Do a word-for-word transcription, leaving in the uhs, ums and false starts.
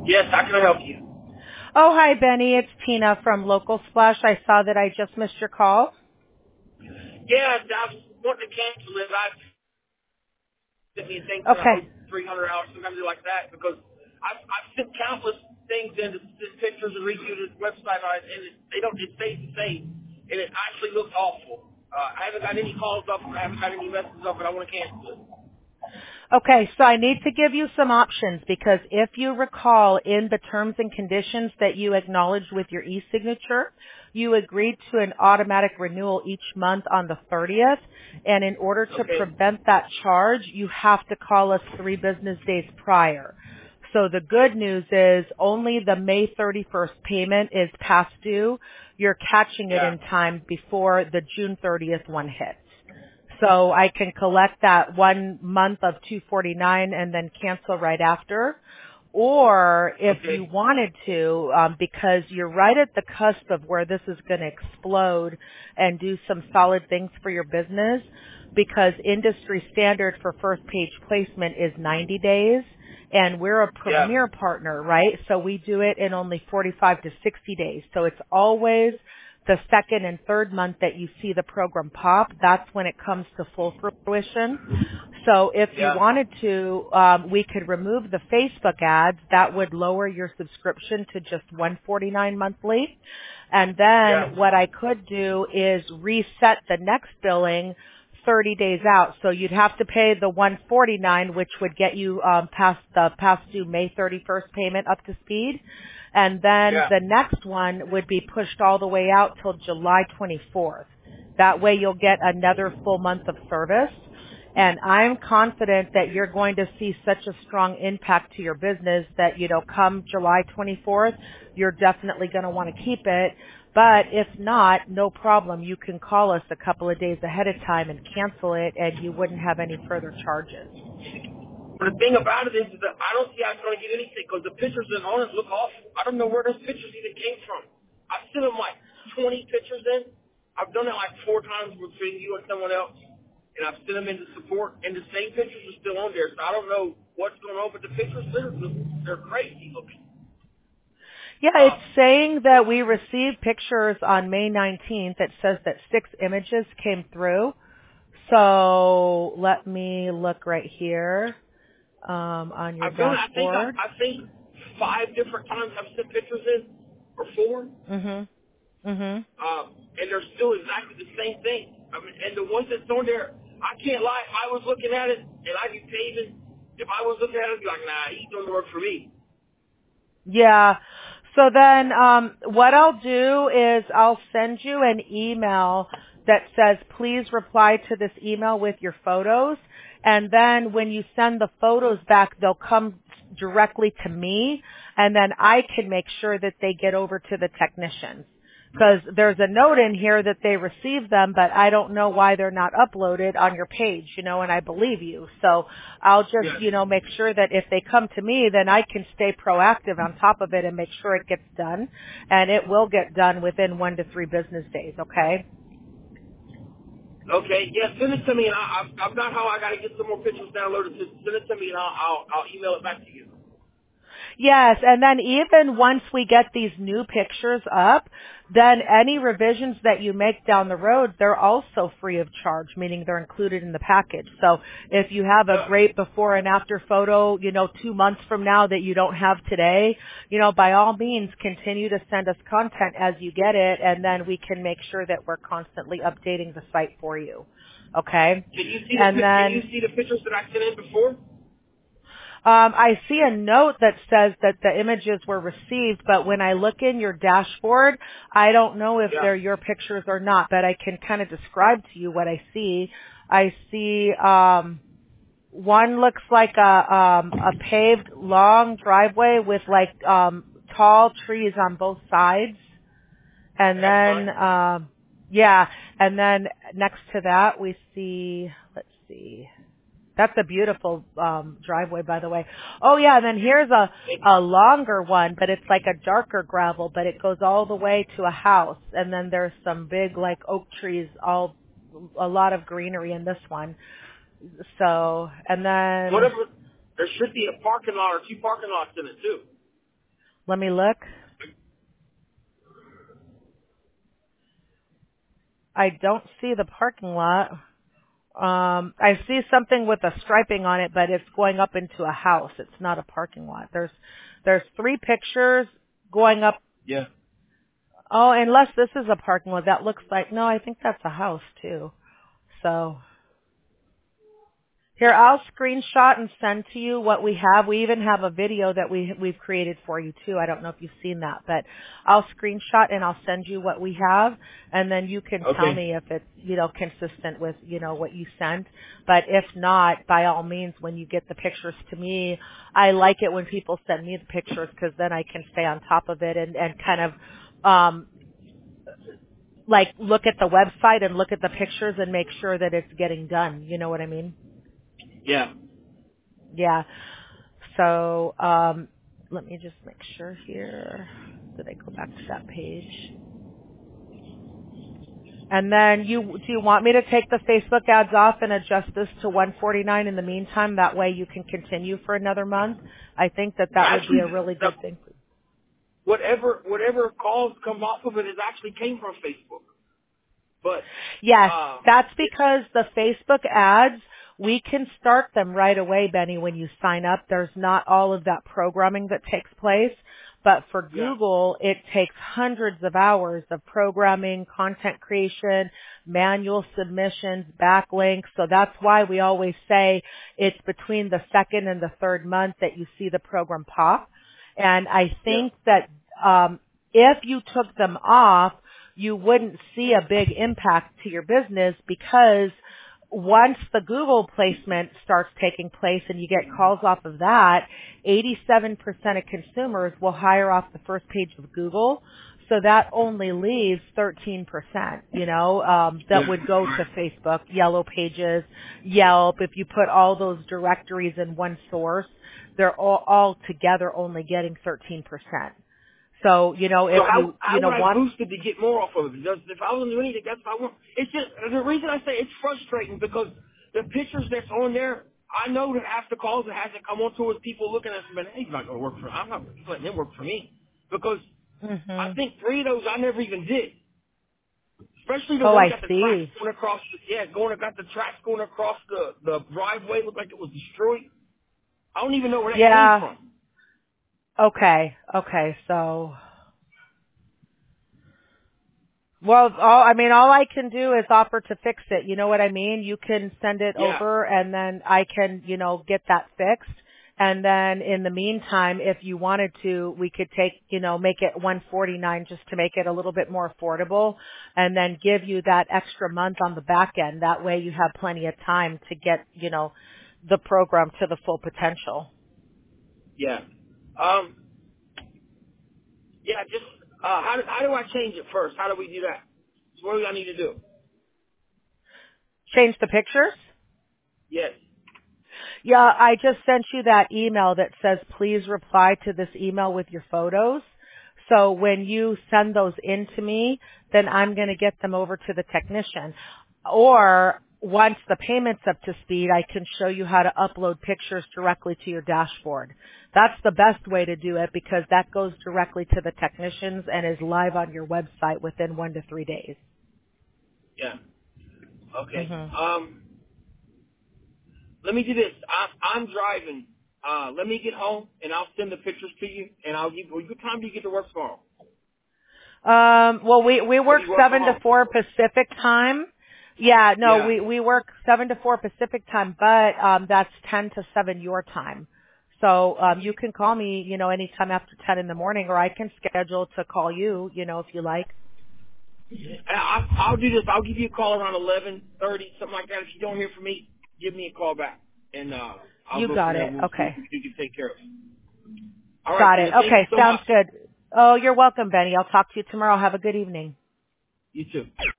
Yes, how can I help you? Oh, hi, Benny. It's Tina from Local Splash. I saw that I just missed your call. Yeah, I was wanting to cancel it. I sent me a thing for I Okay. owe three hundred dollars, something like that, because I've, I've sent countless things in to send pictures and review the website on it, and it, they don't, it stays the same, and it actually looks awful. Uh, I haven't got any calls up, I haven't got any messages up, and I want to cancel it. Okay, so I need to give you some options because if you recall in the terms and conditions that you acknowledged with your e-signature, you agreed to an automatic renewal each month on the thirtieth, and in order to Okay. prevent that charge, you have to call us three business days prior. So the good news is only the May thirty-first payment is past due. You're catching it Yeah. in time before the June thirtieth one hits. So I can collect that one month of two forty-nine and then cancel right after. Or if you Okay. wanted to, um, because you're right at the cusp of where this is going to explode and do some solid things for your business, because industry standard for first page placement is ninety days, and we're a Yeah. premier partner, right? So we do it in only forty-five to sixty days. So it's always the second and third month that you see the program pop. That's when it comes to full fruition. So if you Yeah. wanted to, um, we could remove the Facebook ads. That would lower your subscription to just one forty-nine monthly. And Yeah. then what I could do is reset the next billing thirty days out. So you'd have to pay the one forty-nine, which would get you um, past the past due May thirty-first payment up to speed. And then Yeah. the next one would be pushed all the way out till July twenty-fourth. That way you'll get another full month of service. And I'm confident that you're going to see such a strong impact to your business that, you know, come July twenty-fourth, you're definitely going to want to keep it. But if not, no problem. You can call us a couple of days ahead of time and cancel it, and you wouldn't have any further charges. But the thing about it is that I don't see how it's going to get anything, because the pictures that on it look awful. I don't know where those pictures even came from. I've sent them like twenty pictures in. I've done it like four times between you and someone else, and I've sent them into support, and the same pictures are still on there. So I don't know what's going on, but the pictures, they're, they're crazy looking. Yeah, it's Um, saying that we received pictures on May nineteenth. It says that six images came through. So let me look right here um, on your I've done, I think, I, dashboard. I think five different times I've sent pictures in, or four. Mhm. Mhm. Um, and they're still exactly the same thing. I mean, and the ones that's on there, I can't lie. If I was looking at it and I do paving, if I was looking at it, I'd be like, nah, he's doing the work for me. Yeah. So then um, what I'll do is I'll send you an email that says, please reply to this email with your photos. And then when you send the photos back, they'll come directly to me. And then I can make sure that they get over to the technicians. Because there's a note in here that they received them, but I don't know why they're not uploaded on your page, you know, and I believe you. So I'll just, Yes. you know, make sure that if they come to me, then I can stay proactive on top of it and make sure it gets done. And it will get done within one to three business days, okay? Okay, yeah, send it to me, and I, I've, I've got how I got to get some more pictures downloaded. So send it to me, and I'll, I'll, I'll email it back to you. Yes, and then even once we get these new pictures up, then any revisions that you make down the road, they're also free of charge, meaning they're included in the package. So if you have a Yeah. great before and after photo, you know, two months from now that you don't have today, you know, by all means, continue to send us content as you get it, and then we can make sure that we're constantly updating the site for you. Okay? Can you see the And pic- Can then you see the pictures that I sent in before? Um, I see a note that says that the images were received, but when I look in your dashboard, I don't know if Yeah. they're your pictures or not, but I can kind of describe to you what I see. I see um, one looks like a um, a paved long driveway with like um, tall trees on both sides, and That's then fine. um, yeah, and then next to that we see. Let's see. That's a beautiful um driveway, by the way. Oh yeah, and then here's a Thank you. a longer one, but it's like a darker gravel, but it goes all the way to a house, and then there's some big like oak trees, all a lot of greenery in this one. So, and then Whatever, there should be a parking lot or two parking lots in it, too. Let me look. I don't see the parking lot. Um, I see something with a striping on it, but it's going up into a house. It's not a parking lot. There's, there's three pictures going up. Yeah. Oh, unless this is a parking lot. That looks like, no, I think that's a house too. So. Here, I'll screenshot and send to you what we have. We even have a video that we, we've created for you too. I don't know if you've seen that, but I'll screenshot and I'll send you what we have, and then you can Okay. tell me if it's, you know, consistent with, you know, what you sent. But if not, by all means, when you get the pictures to me, I like it when people send me the pictures because then I can stay on top of it and, and kind of, um, like look at the website and look at the pictures and make sure that it's getting done. You know what I mean? Yeah. Yeah. So, um, let me just make sure here. Did I go back to that page? And then you, do you want me to take the Facebook ads off and adjust this to one forty-nine in the meantime? That way you can continue for another month. I think that that would be Actually, a really the, good thing. whatever whatever calls come off of it is actually came from Facebook. But Yes, uh, that's it, because the Facebook ads, we can start them right away, Benny, when you sign up. There's not all of that programming that takes place. But for yeah, Google, it takes hundreds of hours of programming, content creation, manual submissions, backlinks. So that's why we always say it's between the second and the third month that you see the program pop. And I yeah, think that um, if you took them off, you wouldn't see a big impact to your business because once the Google placement starts taking place and you get calls off of that, eighty-seven percent of consumers will hire off the first page of Google. So that only leaves thirteen percent, you know, um, that yeah. would go to Facebook, Yellow Pages, Yelp. If you put all those directories in one source, they're all, all together only getting thirteen percent. So, you know, So if how you, how you know, would I want, boost it to get more off of it? Because if I wasn't doing anything, that's what I want. It's just the reason I say it's frustrating because the pictures that's on there, I know that after calls it hasn't come on to us, people looking at it and hey, he's not going to work for. I'm not letting him work for me because I hmm think three of those I never even did. Especially the oh, one I that got the tracks see. going across. The, yeah, going got the tracks going across the the driveway. Looked like it was destroyed. I don't even know where that came Yeah. from. Okay. Okay. So, well, all, I mean, all I can do is offer to fix it. You know what I mean? You can send it Yeah, over and then I can, you know, get that fixed. And then in the meantime, if you wanted to, we could take, you know, make it one forty-nine just to make it a little bit more affordable and then give you that extra month on the back end. That way you have plenty of time to get, you know, the program to the full potential. yeah. Um, yeah. Just uh, how do how do I change it first? How do we do that? So what do I need to do? Change the pictures? Yes. Yeah, I just sent you that email that says please reply to this email with your photos. So when you send those in to me, then I'm going to get them over to the technician. Or once the payment's up to speed, I can show you how to upload pictures directly to your dashboard. That's the best way to do it because that goes directly to the technicians and is live on your website within one to three days. Yeah. Okay. hmm Um, let me do this. I, I'm driving. Uh, let me get home and I'll send the pictures to you. And I'll give. What time do you get to work tomorrow? Um, well, we we Or work do you work from seven to home? four Pacific time. Yeah, no, Yeah. we we work seven to four Pacific time, but um, that's ten to seven your time. So um, you can call me, you know, anytime after ten in the morning, or I can schedule to call you, you know, if you like. I, I'll do this. I'll give you a call around eleven thirty, something like that. If you don't hear from me, give me a call back, and uh, I'll You go from got there. it. We'll see Okay, what you can take care of. All right, got it. Tina. Thank you Okay, so sounds much. good. Oh, you're welcome, Benny. I'll talk to you tomorrow. Have a good evening. You too.